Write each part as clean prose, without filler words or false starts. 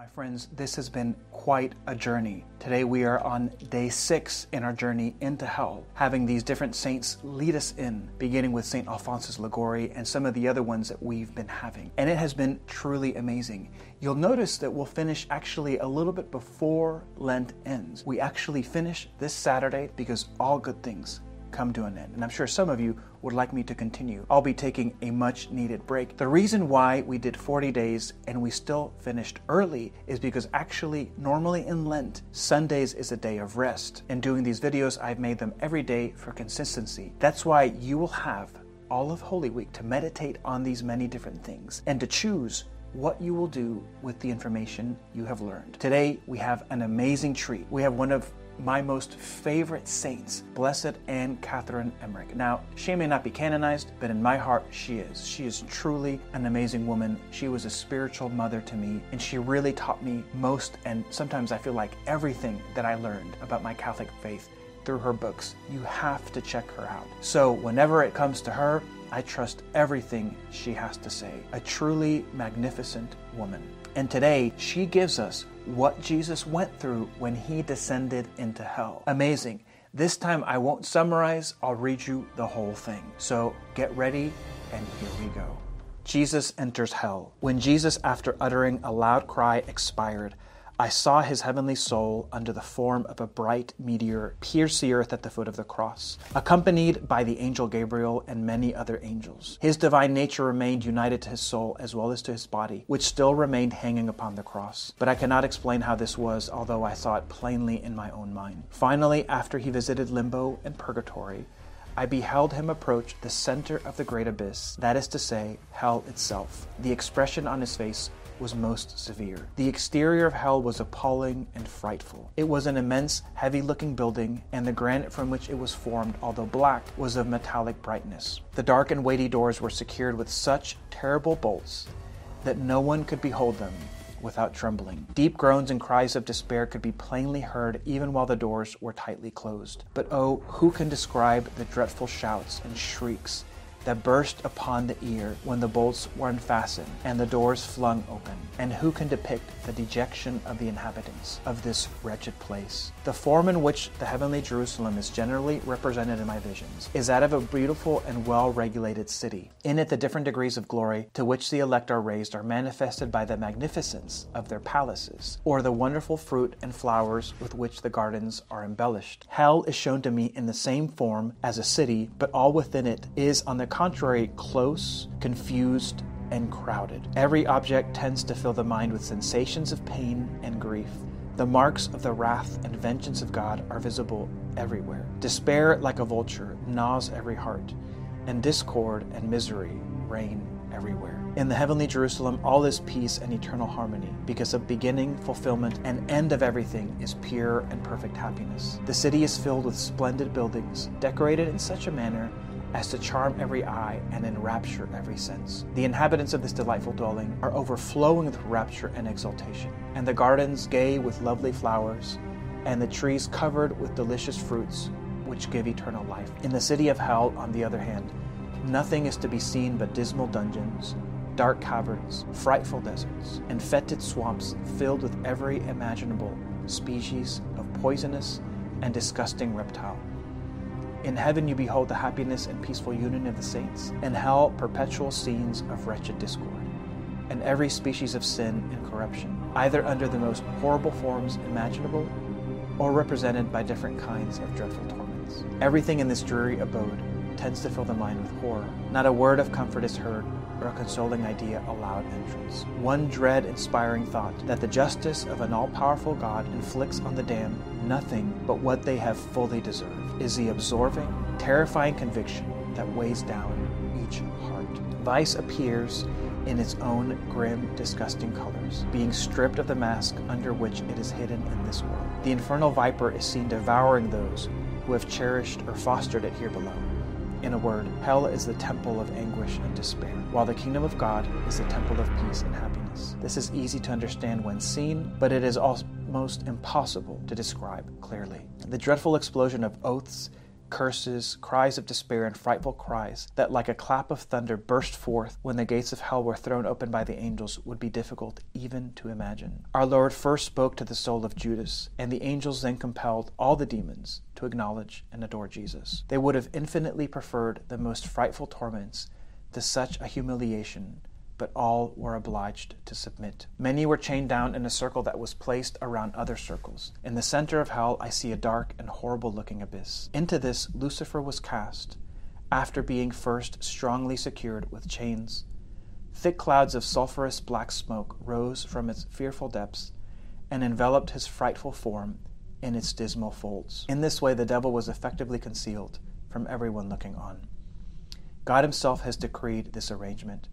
My friends, this has been quite a journey. Today we are on day 6 in our journey into hell, having these different saints lead us in, beginning with St. Alphonsus Liguori and some of the other ones that we've been having. And it has been truly amazing. You'll notice that we'll finish actually a little bit before Lent ends. We actually finish this Saturday because all good things come to an end. And I'm sure some of you would like me to continue. I'll be taking a much needed break. The reason why we did 40 days and we still finished early is because actually normally in Lent, Sundays is a day of rest. And doing these videos, I've made them every day for consistency. That's why you will have all of Holy Week to meditate on these many different things and to choose what you will do with the information you have learned. Today, we have an amazing treat. We have one of my most favorite saints, Blessed Anne Catherine Emmerich. Now, she may not be canonized, but in my heart, she is. She is truly an amazing woman. She was a spiritual mother to me, and she really taught me most, and sometimes I feel like everything that I learned about my Catholic faith through her books. You have to check her out. So whenever it comes to her, I trust everything she has to say. A truly magnificent woman. And today, she gives us what Jesus went through when he descended into hell. Amazing. This time I won't summarize, I'll read you the whole thing. So get ready, and here we go. Jesus enters hell. When Jesus, after uttering a loud cry, expired, I saw his heavenly soul under the form of a bright meteor pierce the earth at the foot of the cross, accompanied by the angel Gabriel and many other angels. His divine nature remained united to his soul as well as to his body, which still remained hanging upon the cross. But I cannot explain how this was, although I saw it plainly in my own mind. Finally, after he visited limbo and purgatory, I beheld him approach the center of the great abyss, that is to say, hell itself. The expression on his face was most severe. The exterior of hell was appalling and frightful. It was an immense, heavy-looking building, and the granite from which it was formed, although black, was of metallic brightness. The dark and weighty doors were secured with such terrible bolts that no one could behold them without trembling. Deep groans and cries of despair could be plainly heard even while the doors were tightly closed. But oh, who can describe the dreadful shouts and shrieks that burst upon the ear when the bolts were unfastened and the doors flung open? And who can depict the dejection of the inhabitants of this wretched place? The form in which the heavenly Jerusalem is generally represented in my visions is that of a beautiful and well-regulated city. In it, the different degrees of glory to which the elect are raised are manifested by the magnificence of their palaces, or the wonderful fruit and flowers with which the gardens are embellished. Hell is shown to me in the same form as a city, but all within it is, on the contrary, close, confused, and crowded. Every object tends to fill the mind with sensations of pain and grief. The marks of the wrath and vengeance of God are visible everywhere. Despair, like a vulture, gnaws every heart, and discord and misery reign everywhere. In the heavenly Jerusalem, all is peace and eternal harmony, because of beginning, fulfillment, and end of everything is pure and perfect happiness. The city is filled with splendid buildings, decorated in such a manner as to charm every eye and enrapture every sense. The inhabitants of this delightful dwelling are overflowing with rapture and exultation, and the gardens gay with lovely flowers, and the trees covered with delicious fruits which give eternal life. In the city of hell, on the other hand, nothing is to be seen but dismal dungeons, dark caverns, frightful deserts, and fetid swamps filled with every imaginable species of poisonous and disgusting reptile. In heaven you behold the happiness and peaceful union of the saints. In hell, perpetual scenes of wretched discord, and every species of sin and corruption, either under the most horrible forms imaginable, or represented by different kinds of dreadful torments. Everything in this dreary abode tends to fill the mind with horror. Not a word of comfort is heard, or a consoling idea allowed entrance. One dread-inspiring thought, that the justice of an all-powerful God inflicts on the damned nothing but what they have fully deserved, is the absorbing, terrifying conviction that weighs down each heart. Vice appears in its own grim, disgusting colors, being stripped of the mask under which it is hidden in this world. The infernal viper is seen devouring those who have cherished or fostered it here below. In a word, hell is the temple of anguish and despair, while the kingdom of God is the temple of peace and happiness. This is easy to understand when seen, but it is almost impossible to describe clearly. The dreadful explosion of oaths, curses, cries of despair, and frightful cries that like a clap of thunder burst forth when the gates of hell were thrown open by the angels would be difficult even to imagine. Our Lord first spoke to the soul of Judas, and the angels then compelled all the demons to acknowledge and adore Jesus. They would have infinitely preferred the most frightful torments to such a humiliation, but all were obliged to submit. Many were chained down in a circle that was placed around other circles. In the center of hell I see a dark and horrible-looking abyss. Into this Lucifer was cast, after being first strongly secured with chains. Thick clouds of sulphurous black smoke rose from its fearful depths and enveloped his frightful form in its dismal folds. In this way the devil was effectively concealed from everyone looking on. God himself has decreed this arrangement.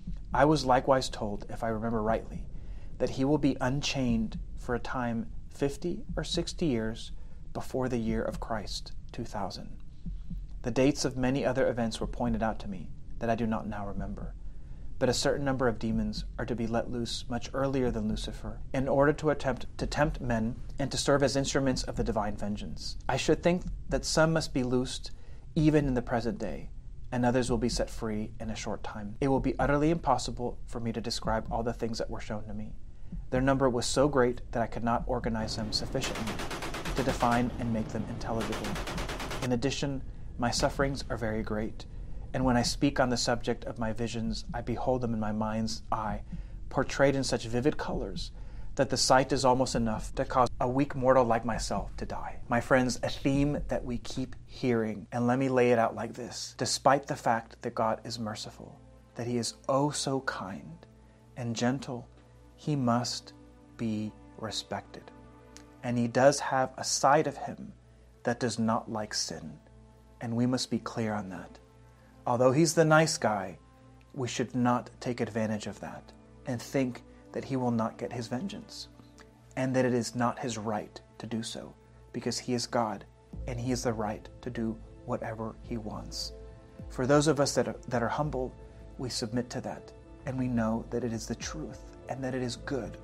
I was likewise told, if I remember rightly, that he will be unchained for a time 50 or 60 years before the year of Christ, 2000. The dates of many other events were pointed out to me that I do not now remember, but a certain number of demons are to be let loose much earlier than Lucifer, in order to attempt to tempt men and to serve as instruments of the divine vengeance. I should think that some must be loosed even in the present day, and others will be set free in a short time. It will be utterly impossible for me to describe all the things that were shown to me. Their number was so great that I could not organize them sufficiently to define and make them intelligible. In addition, my sufferings are very great, and when I speak on the subject of my visions, I behold them in my mind's eye, portrayed in such vivid colors that the sight is almost enough to cause a weak mortal like myself to die. My friends, a theme that we keep hearing, and let me lay it out like this. Despite the fact that God is merciful, that he is oh so kind and gentle, he must be respected. And he does have a side of him that does not like sin, and we must be clear on that. Although he's the nice guy, we should not take advantage of that and think that he will not get his vengeance, and that it is not his right to do so, because he is God, and he has the right to do whatever he wants. For those of us that are humble, we submit to that, and we know that it is the truth, and that it is good,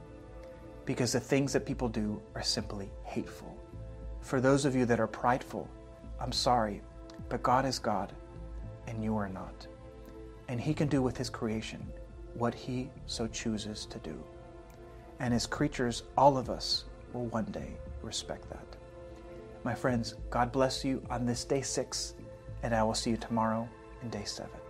because the things that people do are simply hateful. For those of you that are prideful, I'm sorry, but God is God, and you are not. And he can do with his creation what he so chooses to do. And as creatures, all of us will one day respect that. My friends, God bless you on this day 6, and I will see you tomorrow in day 7.